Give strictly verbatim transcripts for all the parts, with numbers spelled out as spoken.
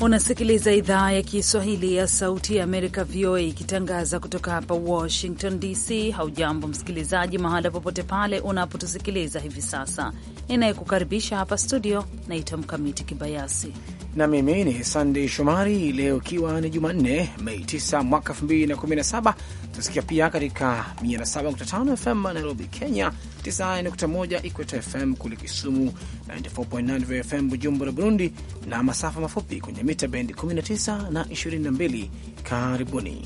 Unasikiliza idhaa ya Kiswahili ya Sauti ya Amerika, V O A, ikitangaza kutoka hapa Washington D C. Haujambo msikilizaji, mahala popote pale unapotusikiliza hivi sasa. Ninayekukaribisha hapa studio naitwa Mkamiti Kibayasi na mimi ni Sunday Shomari. Leo ikiwa ni Jumanne, Mei tisa mwaka elfu mbili na kumi na saba, tusikia pia katika mia na saba nukta tano F M Nairobi, Kenya, tisini na nne nukta moja Ikweta F M kule Kisumu, tisini na nne nukta nane F M Bujumbura, Burundi, na masafa mafupi kwenye mita bendi kumi na tisa na ishirini na mbili. Karibuni.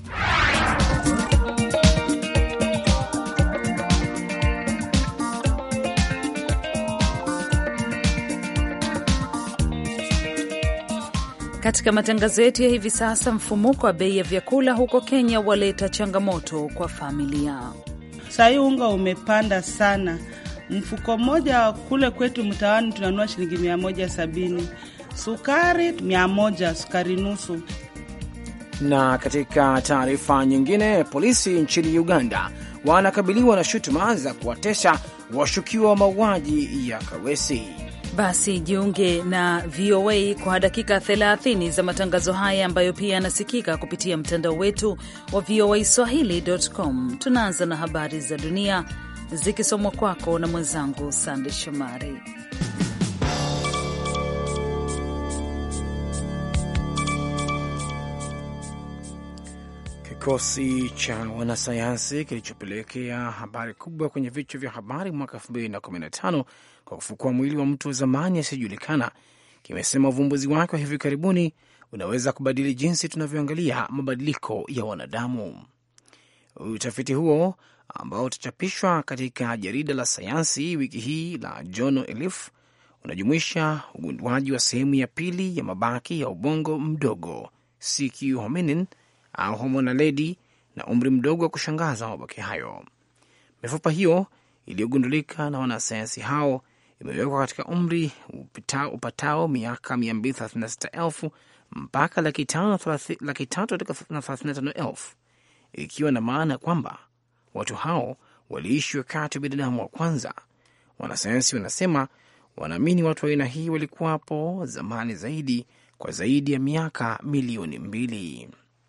Katika matangazo yetu ya hivi sasa, mfumuko wa bei ya vyakula huko Kenya waleta changamoto kwa familia. Sai unga umepanda sana. Mfuko mmoja kule kwetu mtaani tunanunua shilingi mia moja sabini. Sukari mia moja, sukari nusu. Na katika taarifa nyingine, polisi nchini Uganda wanakabiliwa na shutuma za kuwatesa washukiwa wa mauaji ya Kawesi. Basi jiunge na V O A kwa dakika thelathini za matangazo haya ambayo pia yanasikika kupitia mtandao wetu wa V O A Swahili dot com. Tunaanza na habari za dunia zikisomwa kwako na mwenzangu Sande Shomari. Kikosi cha wanasayansi kilichopelekea habari kubwa kwenye vichwa vya habari mwaka elfu mbili na kumi na tano kwa kufukua mwili wa mtu wa zamani asiyejulikana kimesema uvumbuzi wake wa hivi karibuni unaweza kubadili jinsi tunavyoangalia mabadiliko ya wanadamu. Utafiti huo ambao utachapishwa katika jarida la sayansi wiki hii la Journal Elif unajumuisha ugunduaji wa sehemu ya pili ya mabaki ya ubongo mdogo C Q hominin au Homo naledi na umri mdogo wa kushangaza wa mabaki hayo. Mifupa hiyo iliyogundulika na wanasayansi hao imewekwa katika umri upatao, upatao miaka mia mbili thelathini na sita elfu mpaka laki tatu na thelathini na tano elfu, ikiwa na maana kwamba watu hao waliishi wakati wa binadamu wa kwanza. Wanasayansi wanasema wanaamini watu wa aina hii walikuwapo zamani zaidi kwa zaidi ya miaka milioni mbili.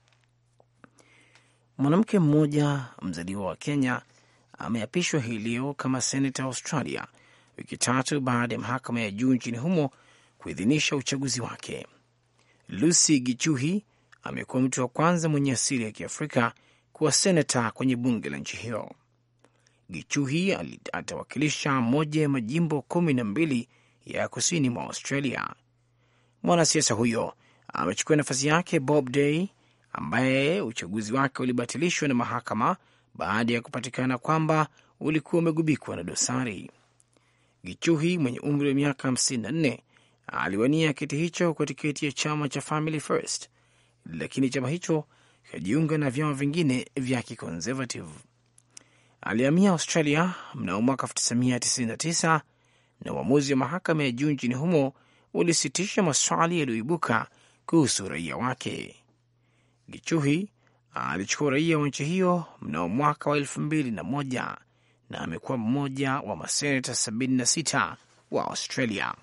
Mwanamke mmoja mzaliwa wa Kenya ameapishwa hii leo kama senata Australia, wiki tatu baada ya mahakama ya juu nchini humo kuidhinisha uchaguzi wake. Lucy Gichuhi amekuwa mtu wa kwanza mwenye asili ya Kiafrika kuwa senata kwenye bunge la nchi hiyo. Gichuhi atawakilisha moja ya majimbo kumi na mbili ya kusini mwa Australia. Mwanasiasa huyo amechukua nafasi yake Bob Day ambaye uchaguzi wake ulibatilishwa na mahakama baada ya kupatikana kwamba ulikuwa umegubikwa na dosari. Gichuhi mwenye umri wa miaka hamsini na nne aliwania kiti hicho kwa tiketi ya chama cha Family First, lakini chama hicho kikajiunga na vyama vingine vya kiconservative. Alihamia Australia mnamo mwaka elfu tisa mia tisini na tisa na uamuzi wa mahakama ya juu nchini humo ulisitisha maswali yaliyoibuka kuhusu raia wake. Gichuhi alichukua raia wa nchi hiyo mnamo mwaka wa elfu mbili na moja na amekuwa mmoja wa maseneta sabini na sita wa Australia.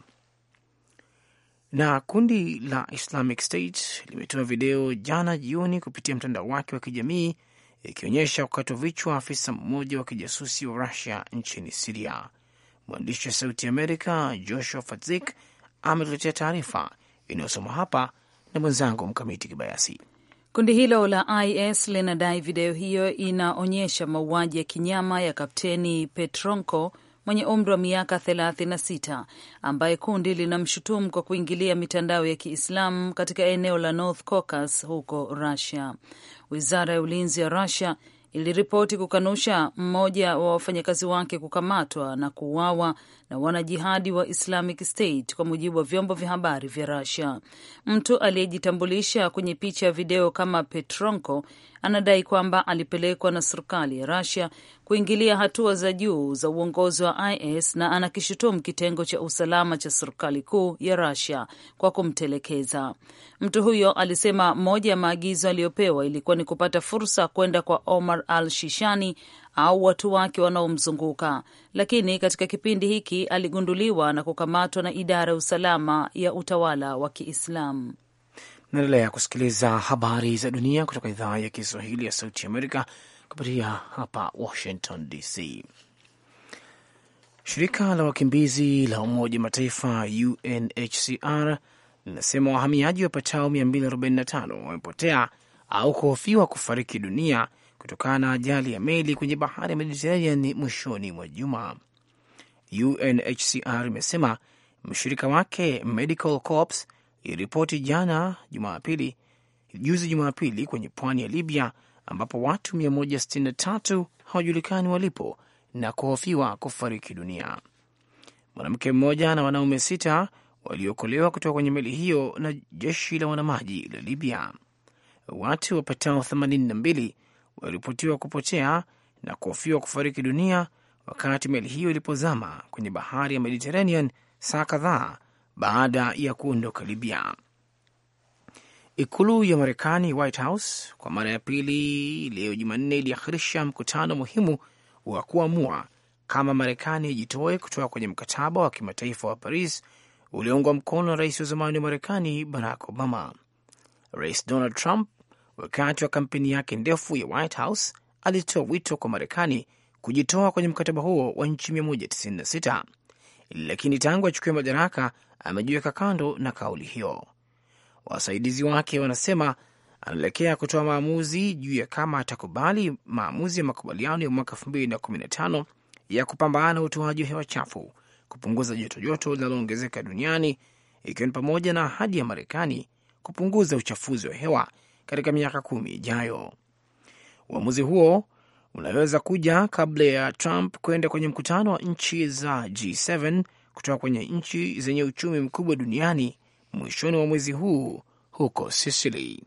Na kundi la Islamic State limetoa video jana jioni kupitia mtandao wake wa kijamii ikionyesha kukatwa vichwa afisa mmoja wa kijasusi wa Russia nchini Syria. Mwandishi wa Sauti Amerika Joshua Fatzik ametuletea taarifa inayosoma hapa na mwenzangu Mkamiti Kibayasi. Kundi hilo la I S linadai video hiyo inaonyesha mauaji ya kinyama ya Kapteni Petronko mwenye umri wa miaka thelathini na sita ambaye kundi linamshutumu kwa kuingilia mitandao ya Kiislamu katika eneo la North Caucasus huko Russia. Wizara ya ulinzi ya Russia iliripoti kukanusha mmoja wa wafanyakazi wake kukamatwa na kuuawa na wanajihadi wa Islamic State, kwa mujibu wa vyombo vya habari vya Russia. Mtu aliyejitambulisha kwenye picha ya video kama Petronko anadai kwamba alipelekwa na serikali ya Russia kuingilia hatua za juu za uongozi wa I S na anakishutumu kitengo cha usalama cha serikali kuu ya Russia kwa kumtelekeza. Mtu huyo alisema moja ya maagizo aliyopewa ilikuwa ni kupata fursa kwenda kwa Omar al-Shishani au watu wake wanaomzunguka, lakini katika kipindi hiki aligunduliwa na kukamatwa na idara ya usalama ya utawala wa Kiislamu. Naendelea kusikiliza habari za dunia kutoka idhaa ya Kiswahili ya Sauti Amerika kupitia hapa Washington D C. Shirika la wakimbizi la Umoja Mataifa U N H C R linasema wahamiaji wapatao mia mbili arobaini na tano wamepotea au kuhofiwa kufariki dunia kutokana na ajali ya meli kwenye bahari ya Mediterranean mwishoni mwa juma. U N H C R imesema mshirika wake Medical Corps iliripoti jana Jumapili, juzi Jumapili kwenye pwani ya Libya ambapo watu mia moja sitini na tatu hawajulikani walipo na kuhofiwa kufariki dunia. Mwanamke mmoja na wanaume sita waliokolewa kutoka kwenye meli hiyo na jeshi la wanamaji la Libya. Watu wapatao themanini na mbili waliripotiwa kupotea na kuhofiwa kufariki dunia wakati meli hiyo ilipozama kwenye bahari ya Mediterranean saa kadhaa baada ya kuondoka Libya. Ikulu ya Marekani, White House, kwa mara ya pili leo Jumanne iliahirisha mkutano muhimu wa kuamua kama Marekani ijitoe kutoka kwenye mkataba wa kimataifa wa Paris ulioungwa mkono na rais wa zamani wa Marekani Barack Obama. Rais Donald Trump wakati wa kampeni yake ndefu ya White House alitoa wito kwa Marekani kujitoa kwenye mkataba huo wa nchi mia moja tisini na sita, lakini tangu achukue madaraka amejiweka kando na kauli hiyo. Wasaidizi wake wanasema anaelekea kutoa maamuzi juu ya kama atakubali maamuzi ya makubaliano ya mwaka elfu mbili na kumi na tano ya kupambana na utoaji wa hewa chafu, kupunguza joto joto linaloongezeka duniani, ikiwa ni pamoja na ahadi ya Marekani kupunguza uchafuzi wa hewa katika miaka kumi ijayo. Uamuzi huo unaweza kuja kabla ya Trump kwenda kwenye mkutano wa nchi za G saba kutoka kwenye nchi zenye uchumi mkubwa duniani mwishoni wa mwezi huu huko Sicily.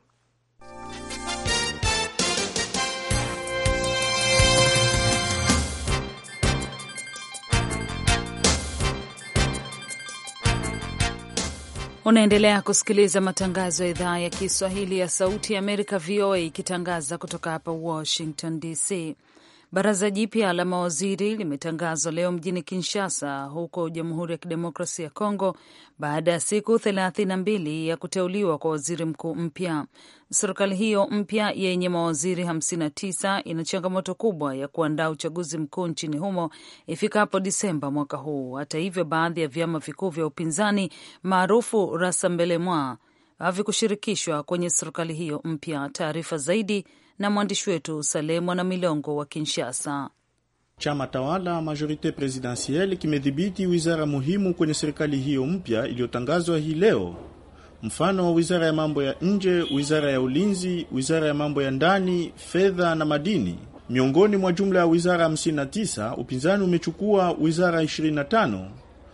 Unaendelea kusikiliza matangazo ya idhaa ya Kiswahili ya Sauti ya Amerika, V O A, ikitangaza kutoka hapa Washington D C. Baraza jipya la mawaziri limetangazwa leo mjini Kinshasa huko Jamhuri ya Kidemokrasia ya Kongo baada ya siku thelathini na mbili ya kuteuliwa kwa waziri mkuu mpya. Serikali hiyo mpya yenye mawaziri hamsini na tisa ina changamoto kubwa ya kuandaa uchaguzi mkuu nchini humo ifikapo Disemba mwaka huu. Hata hivyo, baadhi ya vyama vikuu vya upinzani maarufu Rassemblement havikushirikishwa kwenye serikali hiyo mpya. Taarifa zaidi na mwandishi wetu Salemo na Milongo wa Kinshasa. Chama tawala Majorite Presidentielle kimedhibiti wizara muhimu kwenye serikali hiyo mpya iliyotangazwa hii leo. Mfano wa wizara ya mambo ya nje, wizara ya ulinzi, wizara ya mambo ya ndani, fedha na madini. Miongoni mwa jumla ya wizara hamsini na tisa, upinzani umechukua wizara ishirini na tano,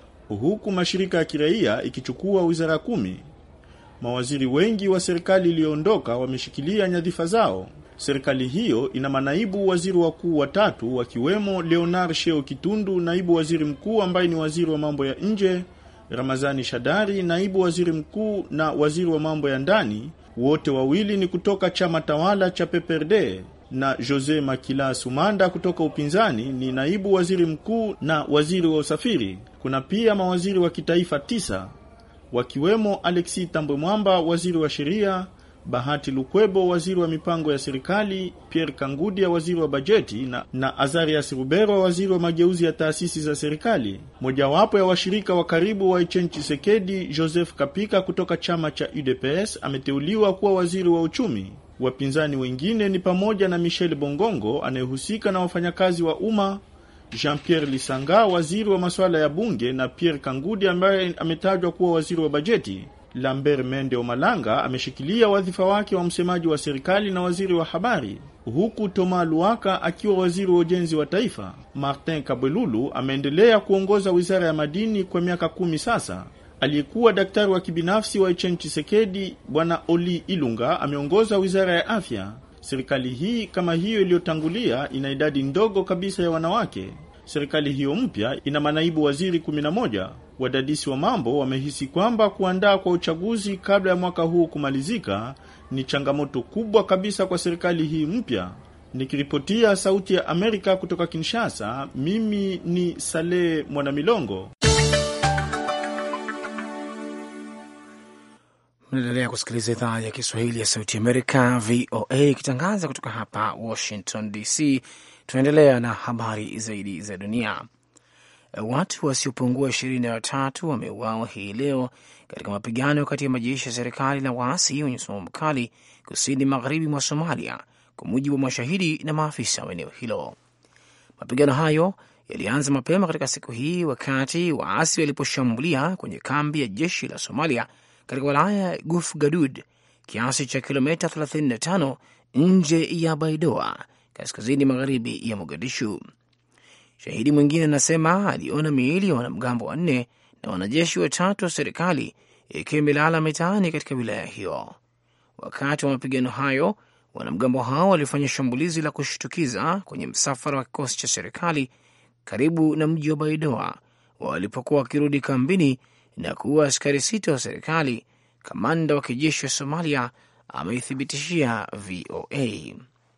huku mashirika ya kiraia ikichukua wizara kumi. Mawaziri wengi wa serikali iliyoondoka wameshikilia nyadhifa zao. Serikali hiyo ina manaibu waziri wakuu watatu, wakiwemo Leonard Sheo Kitundu, naibu waziri mkuu ambaye ni waziri wa mambo ya nje, Ramazani Shadari, naibu waziri mkuu na waziri wa mambo ya ndani. Wote wawili ni kutoka chama tawala cha P P R D, na Jose Makila Sumanda kutoka upinzani ni naibu waziri mkuu na waziri wa usafiri. Kuna pia mawaziri wa kitaifa tisa, wakiwemo Alexi Tambwe Mwamba, waziri wa sheria, Bahati Lukwebo, waziri wa mipango ya serikali, Pierre Kangudia, waziri wa bajeti, na, na Azarias Rubero, waziri wa mageuzi ya taasisi za serikali. Mojawapo ya washirika wa karibu wa Etienne Tshisekedi, Joseph Kapika kutoka chama cha U D P S, ameteuliwa kuwa waziri wa uchumi. Wapinzani wengine ni pamoja na Michel Bongongo anayehusika na wafanyakazi wa umma, Jean-Pierre Lisanga, waziri wa masuala ya bunge, na Pierre Kangudia ambaye ametajwa kuwa waziri wa bajeti. Lambert Mende Omalanga ameshikilia wadhifa wake wa msemaji wa serikali na waziri wa habari, huku Thomas Luaka akiwa waziri wa ujenzi wa taifa. Martin Kabelulu ameendelea kuongoza wizara ya madini kwa miaka kumi sasa. Aliyekuwa daktari wa kibinafsi wa Etienne Tshisekedi, Bwana Oli Ilunga, ameongoza wizara ya afya. Serikali hii kama hiyo iliyotangulia ina idadi ndogo kabisa ya wanawake. Serikali hiyo mpya ina manaibu waziri kumi na moja. Wadadisi wa mambo wamehisi kwamba kuandaa kwa uchaguzi kabla ya mwaka huu kumalizika ni changamoto kubwa kabisa kwa serikali hii mpya. Nikiripotia Sauti ya Amerika kutoka Kinshasa, mimi ni Saleh Mwanamilongo. Mnaendelea kusikiliza idhaa ya Kiswahili ya Sauti Amerika, V O A, ikitangaza kutoka hapa Washington D C. Tunaendelea na habari zaidi za dunia. Watu wasiopungua ishirini na watatu wameuawa hii leo katika mapigano kati ya majeshi ya serikali na waasi wenye msimamo mkali kusini magharibi mwa Somalia, kwa mujibu wa mashahidi na maafisa wa eneo hilo. Mapigano hayo yalianza mapema katika siku hii wakati waasi waliposhambulia kwenye kambi ya jeshi la Somalia katika wilaya ya Guf Gadud, kiasi cha kilomita thelathini na tano nje ya Baidoa, kaskazini magharibi ya Mogadishu. Shahidi mwingine anasema aliona miili ya wanamgambo wanne na wanajeshi watatu wa serikali ikiwa imelala mitaani katika wilaya hiyo. Wakati wa mapigano hayo, wanamgambo hao walifanya shambulizi la kushtukiza kwenye msafara wa kikosi cha serikali karibu na mji wa Baidoa walipokuwa wakirudi kambini na kuua askari sita wa serikali. Kamanda wa kijeshi wa Somalia ameithibitishia V O A.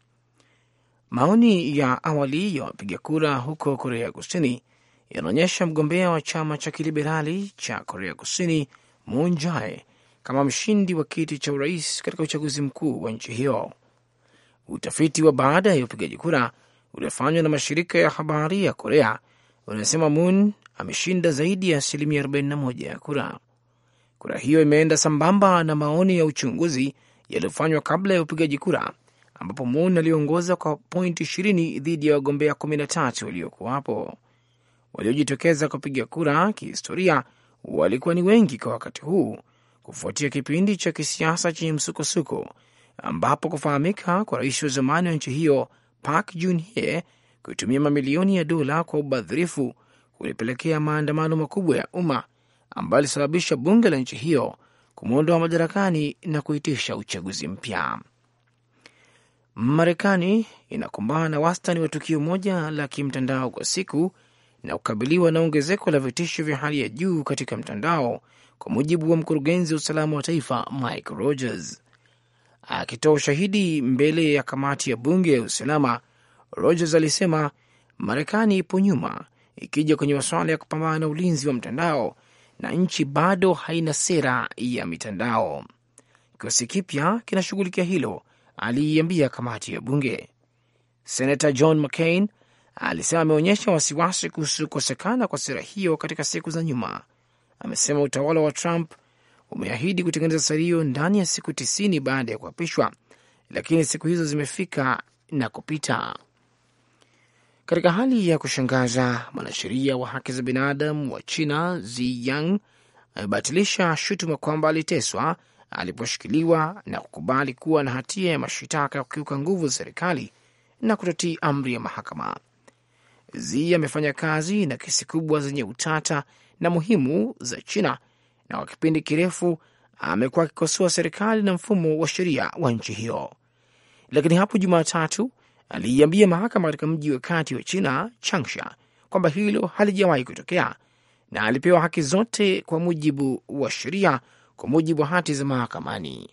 Maoni ya awali ya wapiga kura huko Korea Kusini yanaonyesha mgombea wa chama cha kiliberali cha Korea Kusini Moon Jae kama mshindi wa kiti cha urais katika uchaguzi mkuu wa nchi hiyo. Utafiti wa baada ya upigaji kura uliofanywa na mashirika ya habari ya Korea unasema Moon ameshinda zaidi ya asilimia arobaini na moja ya kura. Kura hiyo imeenda sambamba na maoni ya uchunguzi yaliyofanywa kabla ya upigaji kura, ambapo Moon aliongoza kwa pointi ishirini dhidi ya wagombea kumi na tatu waliokuwapo. Waliojitokeza kupiga kura kihistoria walikuwa ni wengi kwa wakati huu, kufuatia kipindi cha kisiasa chenye msukosuko, ambapo kufahamika kwa rais wa zamani wa nchi hiyo Park Geun-hye kutumia mamilioni ya dola kwa ubadhirifu kulipelekea maandamano makubwa ya umma ambayo alisababisha bunge la nchi hiyo kumwondoa madarakani na kuitisha uchaguzi mpya. Marekani inakumbana na wastani wa tukio moja la kimtandao kwa siku na kukabiliwa na ongezeko la vitisho vya hali ya juu katika mtandao, kwa mujibu wa mkurugenzi wa usalama wa taifa Mike Rogers. Akitoa ushahidi mbele ya kamati ya bunge ya usalama, Rogers alisema Marekani ipo nyuma ikija kwenye masuala ya kupambana na ulinzi wa mtandao na nchi bado haina sera ya mitandao. Kikosi kipya kinashughulikia hilo, aliiambia kamati ya bunge. Senator John McCain alisema ameonyesha wasiwasi kuhusu kukosekana kwa sera hiyo katika siku za nyuma. Amesema utawala wa Trump umeahidi kutengeneza sera hiyo ndani ya siku tisini baada ya kuapishwa, lakini siku hizo zimefika na kupita. Katika hali ya kushangaza, mwanasheria wa haki za binadamu wa China Zi Yang amebatilisha shutuma kwamba aliteswa aliposhikiliwa na kukubali kuwa na hatia ya mashitaka ya kukiuka nguvu za serikali na kutotii amri ya mahakama. Zi amefanya kazi na kesi kubwa zenye utata na muhimu za China, na kwa kipindi kirefu amekuwa akikosoa serikali na mfumo wa sheria wa nchi hiyo. Lakini hapo Jumatatu aliiambia mahakama katika mji wa kati wa China, Changsha, kwamba hilo halijawahi kutokea na alipewa haki zote kwa mujibu wa sheria, kwa mujibu wa hati za mahakamani.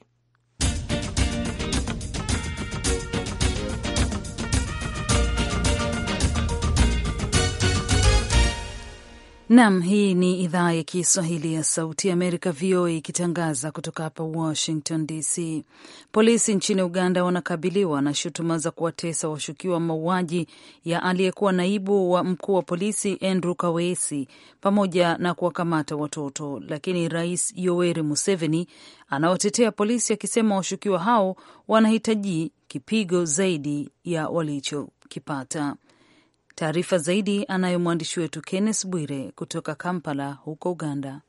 Nam, hii ni idhaa ya Kiswahili ya Sauti ya Amerika, V O A, ikitangaza kutoka hapa Washington D C. Polisi nchini Uganda wanakabiliwa na shutuma za kuwatesa washukiwa mauaji ya aliyekuwa naibu wa mkuu wa polisi Andrew Kaweesi pamoja na kuwakamata watoto, lakini Rais Yoweri Museveni anawatetea polisi akisema washukiwa hao wanahitaji kipigo zaidi ya walichokipata. Taarifa zaidi anayo mwandishi wetu Kenneth Bwire kutoka Kampala huko Uganda.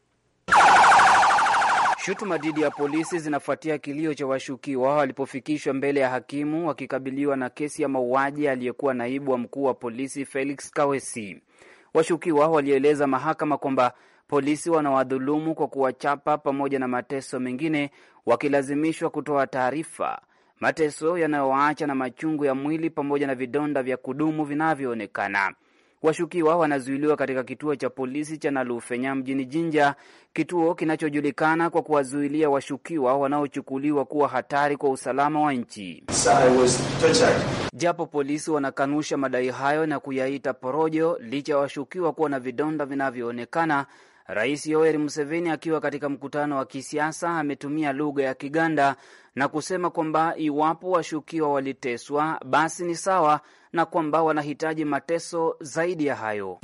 Shutuma dhidi ya polisi zinafuatia kilio cha washukiwa walipofikishwa mbele ya hakimu wakikabiliwa na kesi ya mauaji aliyekuwa naibu wa mkuu wa polisi Felix Kaweesi. Washukiwa walieleza mahakama kwamba polisi wanawadhulumu kwa kuwachapa pamoja na mateso mengine, wakilazimishwa kutoa taarifa, mateso yanayowaacha na machungu ya mwili pamoja na vidonda vya kudumu vinavyoonekana. Washukiwa wanazuiliwa katika kituo cha polisi cha Nalufenya mjini Jinja, kituo kinachojulikana kwa kuwazuilia washukiwa wanaochukuliwa kuwa hatari kwa usalama wa nchi. Japo polisi wanakanusha madai hayo na kuyaita porojo, licha ya washukiwa kuwa na vidonda vinavyoonekana, Rais Yoweri Museveni akiwa katika mkutano wa kisiasa ametumia lugha ya Kiganda na kusema kwamba iwapo washukiwa waliteswa basi ni sawa na kwamba wanahitaji mateso zaidi ya hayo.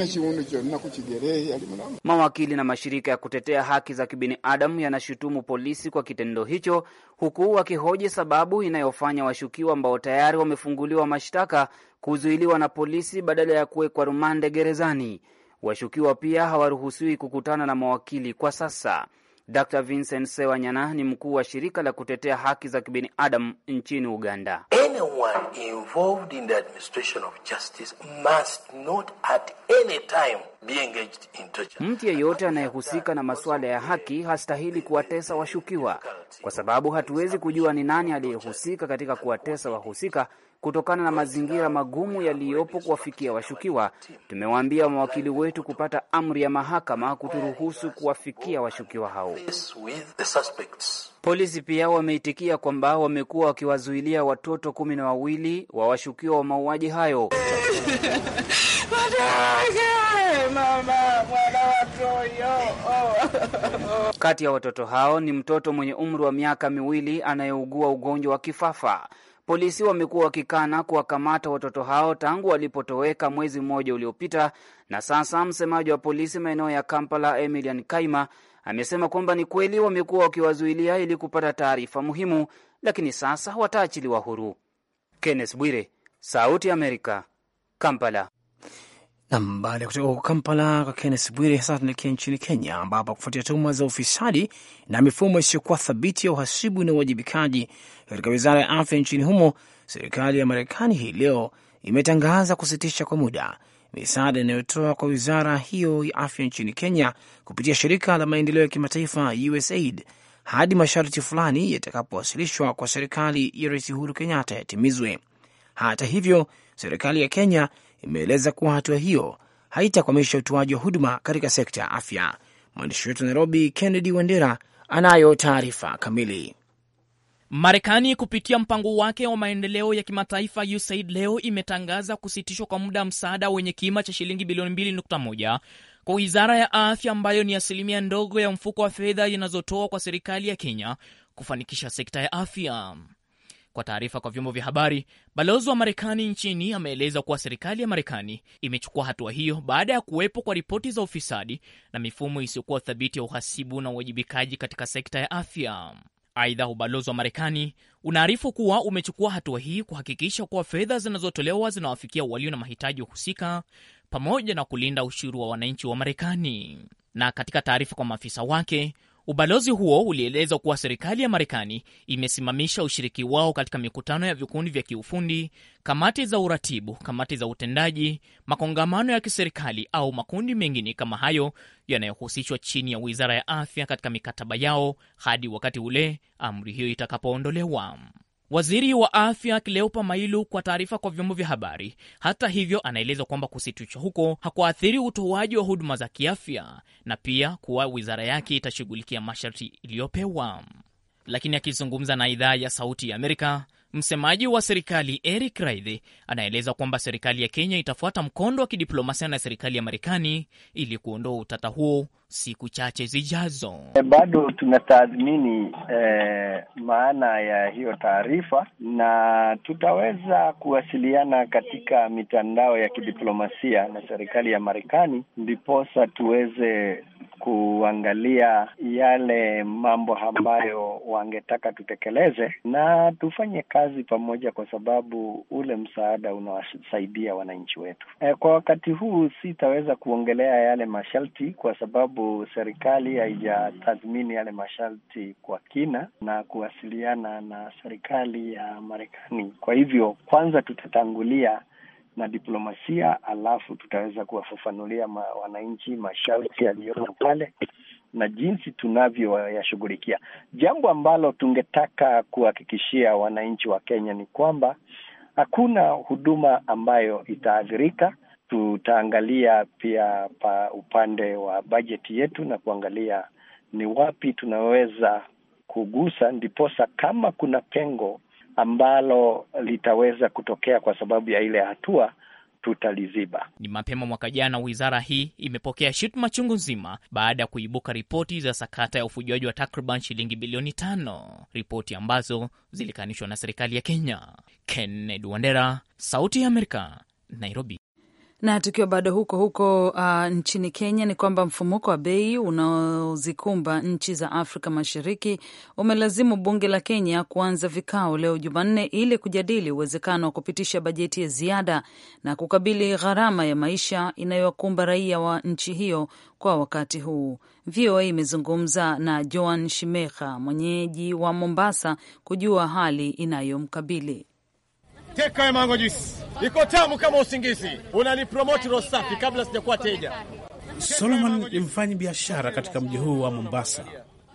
Mawakili na mashirika ya kutetea haki za kibinadamu yanashutumu polisi kwa kitendo hicho, huku wakihoji sababu inayofanya washukiwa ambao tayari wamefunguliwa mashtaka kuzuiliwa na polisi badala ya kuwekwa rumande gerezani. Washukiwa pia hawaruhusiwi kukutana na mawakili kwa sasa. Doctor Vincent Sewanyana ni mkuu wa shirika la kutetea haki za kibinadamu nchini Uganda. Anyone involved in the administration of justice must not at any time be engaged in torture. Mtu yeyote anayehusika na masuala ya haki hastahili kuwatesa washukiwa, kwa sababu hatuwezi kujua ni nani aliyehusika katika kuwatesa wahusika kutokana na mazingira magumu yaliyopo kuwafikia washukiwa. Tumewaambia mawakili wetu kupata amri ya mahakama kuturuhusu kuwafikia washukiwa hao. Polisi pia wameitikia kwamba wamekuwa wakiwazuilia watoto kumi na wawili wa washukiwa wa mauaji hayo. Kati ya watoto hao ni mtoto mwenye umri wa miaka miwili anayeugua ugonjwa wa kifafa. Polisi wamekuwa wakikana kuwakamata watoto hao tangu walipotoweka mwezi mmoja uliopita, na sasa msemaji wa polisi maeneo ya Kampala Emilian Kaima amesema kwamba ni kweli wamekuwa wakiwazuilia ili kupata taarifa muhimu, lakini sasa wataachiliwa huru. Kenneth Bwire, Sauti ya Amerika, Kampala. Na baada ya kutoka Kampala kwa Kenneth Bwire, sasa tunaelekea nchini Kenya ambapo kufuatia tuhuma za ufisadi na mifumo isiyokuwa thabiti ya uhasibu na uwajibikaji katika wizara ya afya nchini humo, serikali ya Marekani hii leo imetangaza kusitisha kwa muda misaada inayotoa kwa wizara hiyo ya afya nchini Kenya kupitia shirika la maendeleo ya kimataifa U S A I D hadi masharti fulani yatakapowasilishwa kwa serikali ya Rais Uhuru Kenyatta yatimizwe. Hata hivyo, serikali ya Kenya imeeleza kuwa hatua hiyo haitakwamisha utoaji wa huduma katika sekta ya afya. Mwandishi wetu Nairobi, Kennedy Wandera, anayo taarifa kamili. Marekani kupitia mpango wake wa maendeleo ya kimataifa U S A I D leo imetangaza kusitishwa kwa muda msaada wenye kima cha shilingi bilioni mbili nukta moja kwa wizara ya afya, ambayo ni asilimia ndogo ya mfuko wa fedha inazotoa kwa serikali ya Kenya kufanikisha sekta ya afya. Kwa taarifa kwa vyombo vya habari, balozi wa Marekani nchini ameeleza kuwa serikali ya Marekani imechukua hatua hiyo baada ya kuwepo kwa ripoti za ufisadi na mifumo isiyokuwa thabiti ya uhasibu na uwajibikaji katika sekta ya afya. Aidha, ubalozi wa Marekani unaarifu kuwa umechukua hatua hii kuhakikisha kuwa fedha zinazotolewa zinawafikia walio na mahitaji husika pamoja na kulinda ushuru wa wananchi wa Marekani. Na katika taarifa kwa maafisa wake, ubalozi huo ulieleza kuwa serikali ya Marekani imesimamisha ushiriki wao katika mikutano ya vikundi vya kiufundi, kamati za uratibu, kamati za utendaji, makongamano ya kiserikali au makundi mengine kama hayo yanayohusishwa chini ya wizara ya afya katika mikataba yao hadi wakati ule amri hiyo itakapoondolewa. Waziri wa afya Cleopa Mailu kwa taarifa kwa vyombo vya habari, hata hivyo, anaeleza kwamba kusitishwa huko hakuathiri utoaji wa huduma za kiafya na pia kuwa wizara yake itashughulikia masharti iliyopewa. Lakini akizungumza na idhaa ya Sauti ya Amerika, msemaji wa serikali Eric Raithe anaeleza kwamba serikali ya Kenya itafuata mkondo wa kidiplomasia na serikali ya Marekani ili kuondoa utata huo siku chache zijazo. E, bado tunatathmini e, maana ya hiyo taarifa na tutaweza kuwasiliana katika mitandao ya kidiplomasia na serikali ya Marekani ndiposa tuweze kuangalia yale mambo ambayo wangetaka tutekeleze na tufanye kazi pamoja, kwa sababu ule msaada unawasaidia wananchi wetu. E, kwa wakati huu sitaweza kuongelea yale masharti kwa sababu serikali haijatathmini yale masharti kwa kina na kuwasiliana na serikali ya Marekani. Kwa hivyo kwanza tutatangulia na diplomasia, alafu tutaweza kuwafafanulia ma, wananchi masharti yaliyopo pale na jinsi tunavyoyashughulikia. Jambo ambalo tungetaka kuhakikishia wananchi wa Kenya ni kwamba hakuna huduma ambayo itaathirika. Tutaangalia pia pa upande wa bajeti yetu na kuangalia ni wapi tunaweza kugusa, ndiposa kama kuna pengo ambalo litaweza kutokea kwa sababu ya ile hatua, tutaliziba. Ni mapema mwaka jana wizara hii imepokea shutuma chungu nzima baada ya kuibuka ripoti za sakata ya ufujaji wa takriban shilingi bilioni tano, ripoti ambazo zilikanishwa na serikali ya Kenya. Kennedy Wandera, Sauti ya Amerika, Nairobi. Na tukiwa bado huko huko uh, nchini Kenya, ni kwamba mfumuko wa bei unaozikumba nchi za Afrika Mashariki umelazimu bunge la Kenya kuanza vikao leo Jumanne ili kujadili uwezekano wa kupitisha bajeti ya ziada na kukabili gharama ya maisha inayowakumba raia wa nchi hiyo kwa wakati huu. V O A imezungumza na Joan Shimeka, mwenyeji wa Mombasa, kujua hali inayomkabili. Teka mango juice. Iko tamu kama usingizi. Unanipromote roho safi kabla sijakuwa teja. Solomon ni mfanyi biashara katika mji huu wa Mombasa.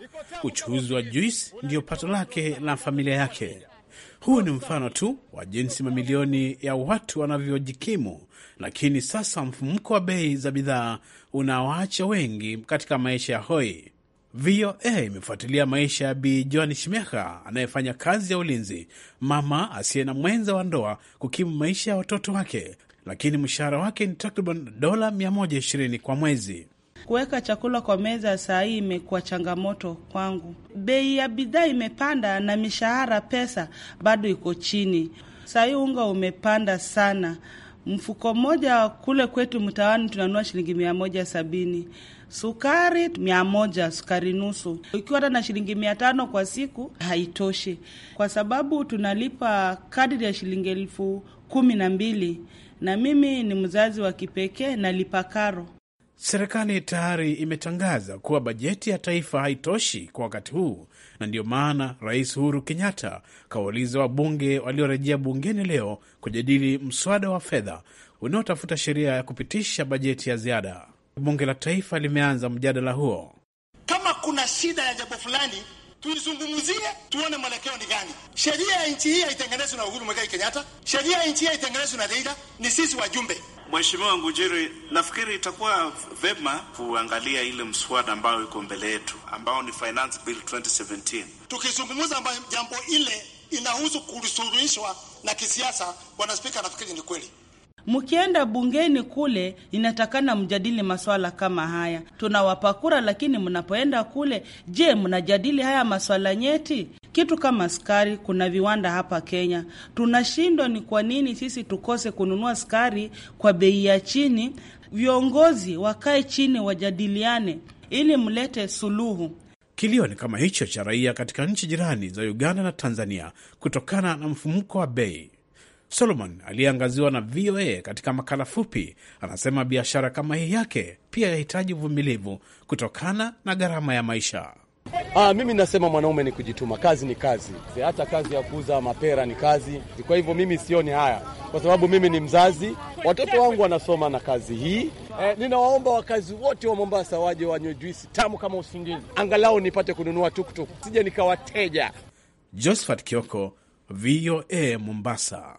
Uchuuzi wa juice ndio pato lake na familia yake. Huu ni mfano tu wa jinsi mamilioni ya watu wanavyojikimu, lakini sasa mfumuko wa bei za bidhaa unawaacha wengi katika maisha ya hoi. V O A imefuatilia maisha ya Bi Joan Shimeka anayefanya kazi ya ulinzi, mama asiye na mwenza wa ndoa, kukimu maisha ya watoto wake, lakini mshahara wake ni takriban dola mia moja ishirini kwa mwezi. Kuweka chakula kwa meza saa hii imekuwa changamoto kwangu. Bei ya bidhaa imepanda na mishahara pesa bado iko chini. Saa hii unga umepanda sana. Mfuko mmoja kule kwetu mtaani tunanunua shilingi mia moja sabini. Sukari mia moja, sukari nusu. Ikiwa hata na shilingi mia tano kwa siku haitoshi. Kwa sababu tunalipa kadri ya shilingi elfu kumi na mbili. Na mimi ni mzazi wa kipekee nalipa karo. Serikali tayari imetangaza kuwa bajeti ya taifa haitoshi kwa wakati huu, na ndio maana Rais Uhuru Kenyatta kawauliza wabunge waliorejea bungeni leo kujadili mswada wa fedha unaotafuta sheria ya kupitisha bajeti ya ziada. Bunge la taifa limeanza mjadala huo. Kama kuna shida ya jambo fulani, tuizungumzie, tuone mwelekeo ni gani. Sheria ya nchi hii haitengenezwi na Uhuru Muigai Kenyatta. Sheria ya nchi hii haitengenezwi na Raila, ni sisi wajumbe. Mheshimiwa Ngujiri, nafikiri itakuwa vema kuangalia ile mswada ambao iko mbele yetu, ambao ni Finance Bill twenty seventeen. Tukizungumza jambo ile inahusu kulisuluhishwa na kisiasa, Bwana Spika, nafikiri ni kweli. Mkienda bungeni kule inatakana mjadili maswala kama haya. Tunawapa kura, lakini mnapoenda kule, je, mnajadili haya maswala nyeti? Kitu kama sukari, kuna viwanda hapa Kenya. Tunashindwa ni kwa nini sisi tukose kununua sukari kwa bei ya chini? Viongozi wakae chini wajadiliane ili mlete suluhu. Kilio ni kama hicho cha raia katika nchi jirani za Uganda na Tanzania kutokana na mfumuko wa bei. Solomon aliyeangaziwa na V O A katika makala fupi anasema biashara kama hii yake pia yahitaji uvumilivu kutokana na gharama ya maisha. Ah, mimi nasema mwanaume ni kujituma, kazi ni kazi. Hata kazi ya kuuza mapera ni kazi. Kwa hivyo mimi sioni haya, kwa sababu mimi ni mzazi, watoto wangu wanasoma na kazi hii. Eh, ninawaomba wakazi wote wa Mombasa waje wanywe juisi tamu kama usingizi. Angalau nipate kununua tuktuk, sije nikawateja. Josephat Kioko, V O A Mombasa.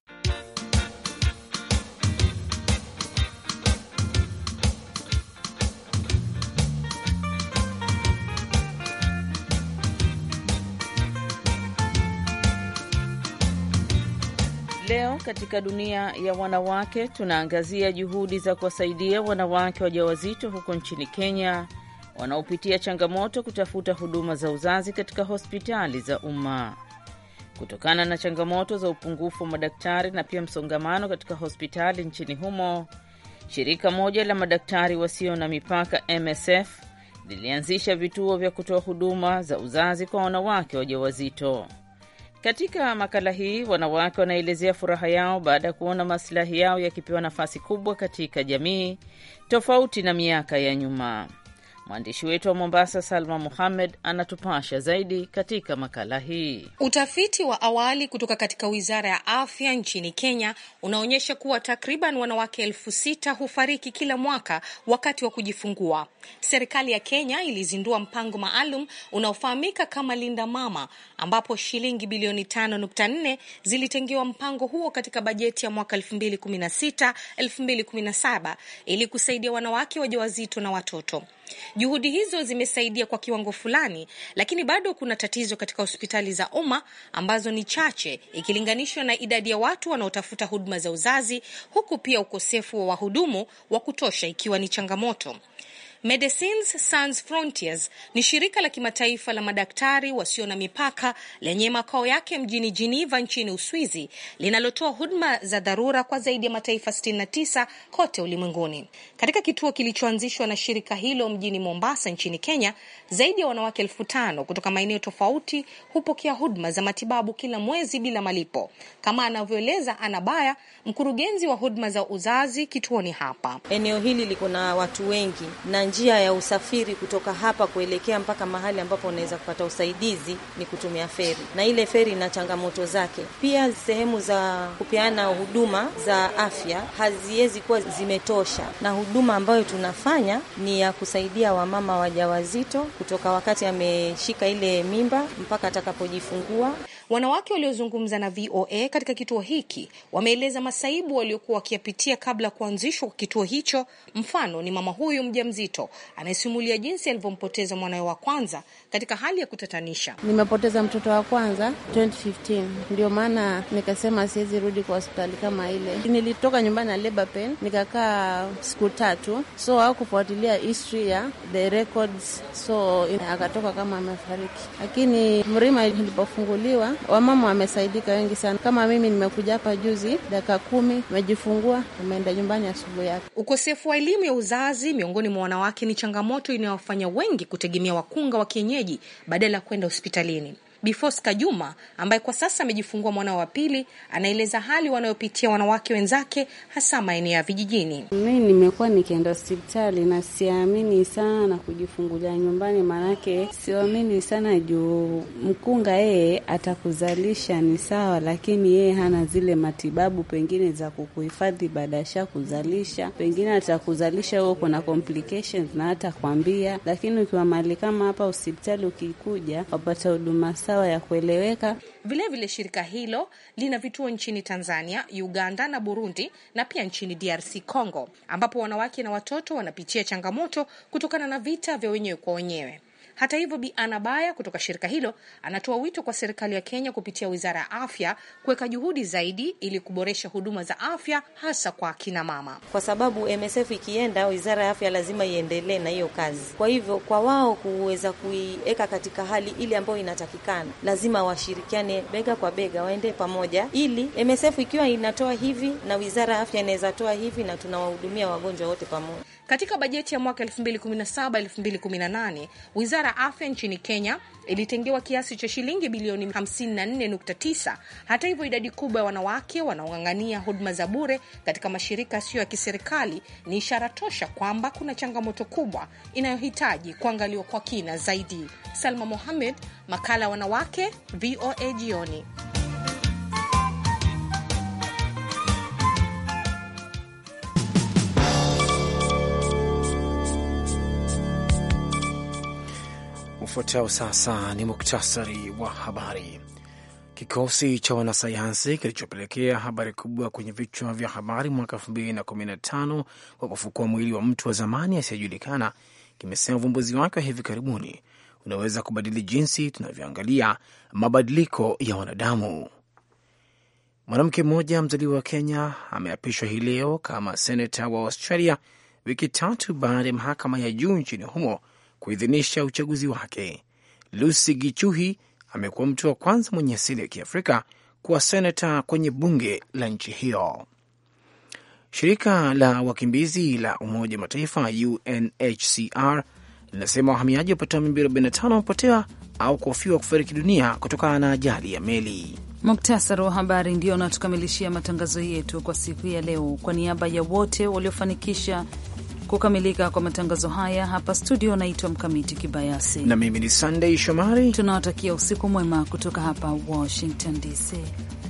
Leo katika dunia ya wanawake tunaangazia juhudi za kuwasaidia wanawake wajawazito huko nchini Kenya wanaopitia changamoto kutafuta huduma za uzazi katika hospitali za umma. Kutokana na changamoto za upungufu wa madaktari na pia msongamano katika hospitali nchini humo, shirika moja la madaktari wasio na mipaka M S F lilianzisha vituo vya kutoa huduma za uzazi kwa wanawake wajawazito. Katika makala hii, wanawake wanaelezea furaha yao baada ya kuona maslahi yao yakipewa nafasi kubwa katika jamii, tofauti na miaka ya nyuma. Mwandishi wetu wa Mombasa, Salma Mohamed, anatupasha zaidi katika makala hii. Utafiti wa awali kutoka katika Wizara ya Afya nchini Kenya unaonyesha kuwa takriban wanawake elfu sita hufariki kila mwaka wakati wa kujifungua. Serikali ya Kenya ilizindua mpango maalum unaofahamika kama Linda Mama, ambapo shilingi bilioni tano nukta nne zilitengewa mpango huo katika bajeti ya mwaka elfu mbili kumi na sita elfu mbili kumi na saba ili kusaidia wanawake wajawazito na watoto. Juhudi hizo zimesaidia kwa kiwango fulani, lakini bado kuna tatizo katika hospitali za umma ambazo ni chache ikilinganishwa na idadi ya watu wanaotafuta huduma za uzazi, huku pia ukosefu wa wahudumu wa kutosha ikiwa ni changamoto. Medecins Sans Frontieres ni shirika la kimataifa la madaktari wasio na mipaka lenye makao yake mjini Geneva nchini Uswizi, linalotoa huduma za dharura kwa zaidi ya mataifa sitini na tisa kote ulimwenguni. Katika kituo kilichoanzishwa na shirika hilo mjini Mombasa nchini Kenya, zaidi ya wanawake elfu tano kutoka maeneo tofauti hupokea huduma za matibabu kila mwezi bila malipo, kama anavyoeleza Anabaya, mkurugenzi wa huduma za uzazi kituoni hapa. Eneo hili liko na watu wengi na njia ya usafiri kutoka hapa kuelekea mpaka mahali ambapo unaweza kupata usaidizi ni kutumia feri, na ile feri ina changamoto zake. Pia sehemu za kupeana huduma za afya haziwezi kuwa zimetosha, na huduma ambayo tunafanya ni ya kusaidia wamama wajawazito kutoka wakati ameshika ile mimba mpaka atakapojifungua. Wanawake waliozungumza na V O A katika kituo hiki wameeleza masaibu waliokuwa wakiyapitia kabla kuanzishwa kwa kituo hicho. Mfano ni mama huyu mjamzito anayesimulia jinsi alivyompoteza mwanawe wa kwanza katika hali ya kutatanisha. Nimepoteza mtoto wa kwanza twenty fifteen, ndio maana nikasema siwezi rudi kwa hospitali kama ile. Nilitoka nyumbani na labor pain, nikakaa siku tatu, so hakufuatilia history ya the records, so akatoka kama amefariki. Lakini mrima ilipofunguliwa, wamama wamesaidika wengi sana. Kama mimi nimekuja hapa juzi dakika kumi, nimejifungua, nimeenda nyumbani asubuhi yake. Ukosefu wa elimu ya uzazi miongoni mwa wanawake ni changamoto inayowafanya wengi kutegemea wakunga wa kienyeji badala ya kwenda hospitalini. Bifoska Juma, ambaye kwa sasa amejifungua mwana wa pili, anaeleza hali wanayopitia wanawake wenzake hasa maeneo ya vijijini. Mimi nimekuwa nikienda hospitali na siamini sana kujifungulia nyumbani, manake siamini sana juu mkunga yeye atakuzalisha ni sawa, lakini yeye hana zile matibabu pengine za kukuhifadhi baada ya kuzalisha. Pengine atakuzalisha wewe kuna complications na hata kwambia, lakini ukiwa mahali kama hapa hospitali ukikuja wapata huduma sawa ya kueleweka. Vile vile shirika hilo lina vituo nchini Tanzania, Uganda na Burundi, na pia nchini D R C Congo, ambapo wanawake na watoto wanapitia changamoto kutokana na vita vya wenyewe kwa wenyewe. Hata hivyo, Bi Anabaya kutoka shirika hilo anatoa wito kwa serikali ya Kenya kupitia Wizara ya Afya kuweka juhudi zaidi ili kuboresha huduma za afya hasa kwa kina mama. Kwa sababu M S F ikienda, Wizara ya Afya lazima iendelee na hiyo kazi. Kwa hivyo kwa wao kuweza kuiweka katika hali ile ambayo inatakikana, lazima washirikiane bega kwa bega, waende pamoja, ili M S F ikiwa inatoa hivi na Wizara ya Afya inaweza toa hivi na tunawahudumia wagonjwa wote pamoja. Katika bajeti ya mwaka elfu mbili kumi na saba elfu mbili kumi na nane, Wizara ya Afya nchini Kenya ilitengewa kiasi cha shilingi bilioni hamsini na nne nukta tisa. Hata hivyo, idadi kubwa ya wanawake wanaong'ang'ania huduma za bure katika mashirika sio ya kiserikali ni ishara tosha kwamba kuna changamoto kubwa inayohitaji kuangaliwa kwa kina zaidi. Salma Mohamed, makala wanawake, V O A jioni. Ufuatao sasa ni muktasari wa habari. Kikosi cha wanasayansi kilichopelekea habari kubwa kwenye vichwa vya habari mwaka elfu mbili na kumi na tano kwa kufukua mwili wa mtu wa zamani asiyejulikana kimesema uvumbuzi wake wa hivi karibuni unaweza kubadili jinsi tunavyoangalia mabadiliko ya wanadamu. Mwanamke mmoja mzaliwa wa Kenya ameapishwa hii leo kama seneta wa Australia, wiki tatu baada ya mahakama ya juu nchini humo kuidhinisha uchaguzi wake. Lucy Gichuhi amekuwa mtu wa kwanza mwenye asili ya Kiafrika kuwa seneta kwenye bunge la nchi hiyo. Shirika la wakimbizi la Umoja Mataifa U N H C R linasema wahamiaji wapatao mia mbili arobaini na tano wamepotea au kuhofiwa kufariki dunia kutokana na ajali ya meli. Muktasari wa habari ndio unatukamilishia matangazo yetu kwa siku ya leo. Kwa niaba ya wote waliofanikisha kukamilika kwa matangazo haya hapa studio, naitwa Mkamiti Kibayasi na mimi ni Sunday Shomari. Tunawatakia usiku mwema kutoka hapa Washington D C.